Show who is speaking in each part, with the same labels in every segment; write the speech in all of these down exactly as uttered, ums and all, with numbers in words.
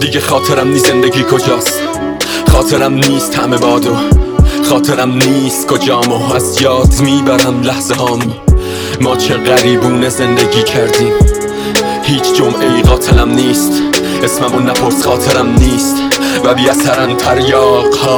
Speaker 1: دیگه خاطرم نیست زندگی کجاست، خاطرم نیست همه بادو، خاطرم نیست کجام و از یاد میبرم لحظه هامو. ما چه غریبونه زندگی کردیم، هیچ جمعه ای قاتلم نیست، اسممو نپرس خاطرم نیست و بی اثرن تریاق ها.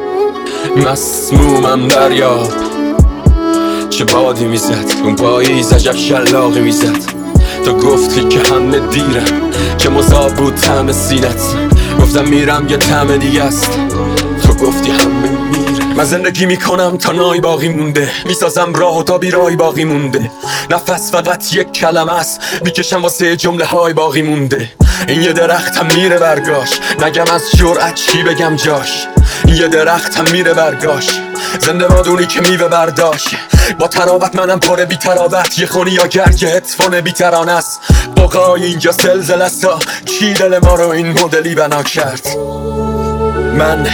Speaker 1: مسمومم دریاب چه بادی میزد، اون پاییز عجب شلاقی میزد. تو گفتی که همه دیرم، چه مذاب بود طعم سینت. گفتم میرم یه طعم دیگه است، تو گفتی همه میره. من زندگی میکنم تا نای باقی مونده، میسازم راه و تا بیرای باقی مونده. نفس فقط یک کلمه است، میکشم واسه جمله های باقی مونده. این یه درختم میره برگاش، نگم از جرأت چی بگم جاش. این یه درختم میره برگاش، زنده بادونی که میوه برداشت. با تراوت منم پاره بی تراوت، یه خونی یا گرگ هتفون بی ترانه است. بقای اینجا زلزله است، چی دل ما رو این مدلی بنا کرد؟ من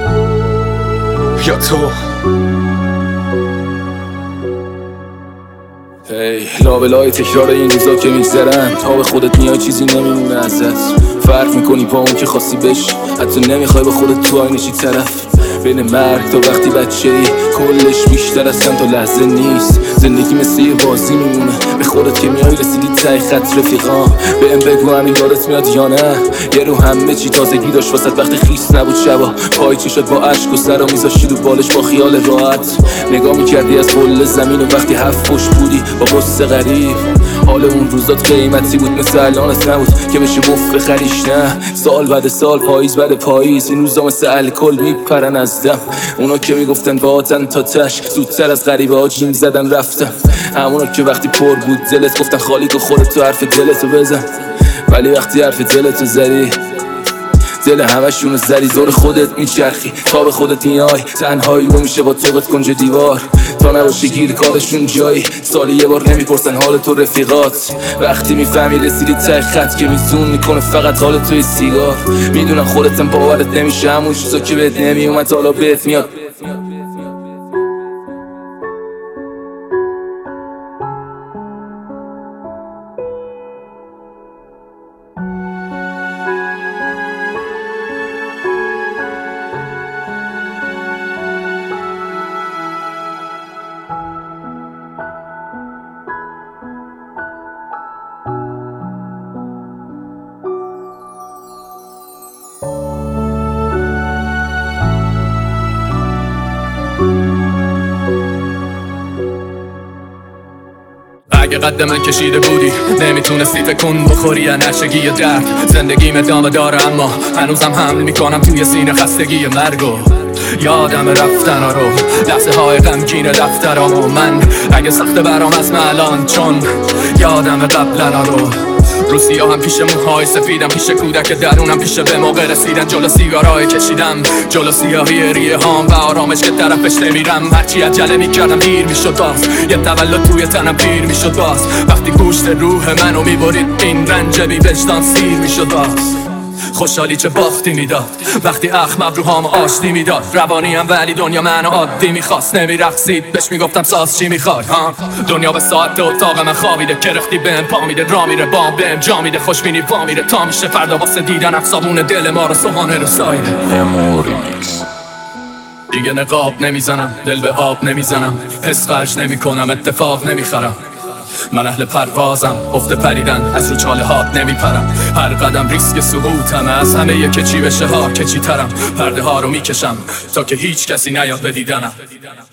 Speaker 1: یا تو؟
Speaker 2: هی لابلای تکرار این روزا که میگذرن، تا به خودت میای چیزی نمیمونه ازت. فرق میکنی با اون که خواستی بشی، حتی نمیخوای به خودت تو آینه چی طرف. بین مرگ تا وقتی بچه ای کلش بیشتر از چند تا لحظه نیست. زندگی مثل یه بازی میمونه، به خودت که میای رسیدی ته خط رفیقان. بهم بگو همین یادت میاد یا نه؟ یه رو همه چی تازگی داشت واسط وقتی خیس نبود شبا. پای چی شد با اشک و سر میذاشتی رو بالش با خیال راحت. نگاه میکردی از کل زمین و وقتی هفت پشت بودی با قصه غریب. حال اون روزات قیمتی بود مثل الانت نبود که بشه مفت بخریش. نه سال بعد سال، پاییز بعد پاییز، این روزا مثل الکل میپرن از دم. اونا که میگفتن باتن تا تش، زودتر از غریبه ها جیم زدن رفتم. همونا که وقتی پر بود دلت گفتن خالی که خودت تو حرف دلتو بزن. ولی وقتی حرف دلتو زدی، دل همشونو زدی. زور خودت میچرخی تا به خودت میای، تنهایی رو میشه با توقت کنج دیوار. تا نباشه گیر کارشون جایی، سالی یه بار نمیپرسن حال تو رفیقات. وقتی میفهمی رسیدی ته خط که میزون میکنه فقط حال توی سیگار. میدونم خودتم باورت نمیشه، همون چیزا که بهت نمیومد حالا بهت میاد.
Speaker 3: اگه قد من کشیده بودی نمیتونستی فکر بخوری یا نشگی یا درد. زندگیم ادامه داره اما هنوزم حمل میکنم توی سینه خستگی مرگو. یادم رفتن ها رو، لحظه های غمگین دفترام و من. اگه سخته برام از الان چون یادم قبلن ها رو. رو سیاهم پیش موهای سفیدم، پیش کودک درونم، پیش به موقع رسیدن جلو سیگارای کشیدم، جلو سیاهی ریه هام و آرامش که طرفش نمیرم. هرچی عجله میکردم دیر میشد باز، یه تولد توی تنم پیر میشد باز. وقتی گوشت روح منو میبرید این رنج بی وجدان سیر میشد باز. خوشحالی چه باختی میداد وقتی اخم ابروهام آشتی میداد. روانیم ولی دنیا منو عادی میخواست، نمیرقصید بهش میگفتم ساز چی میخوای ها. دنیا به ساعت اتاق من خوابیده، کرختی بهم پا میده، را میره بام بهم جا میده، خوشبینی پا میره تا میشه فردا واسه دیدن افسابون دل ما رو سوانه رو سایده. دیگه نقاب نمیزنم، دل به آب نمیزنم، حس خرج نمیکنم، اتفاق نمیخرم. من اهل پروازم، افت پریدن از رو چاله هات نمیپرم. هر قدم ریسک سقوطم، از همه یه که چی بشه ها که چی ترم. پرده ها رو میکشم تا که هیچ کسی نیاد به دیدنم.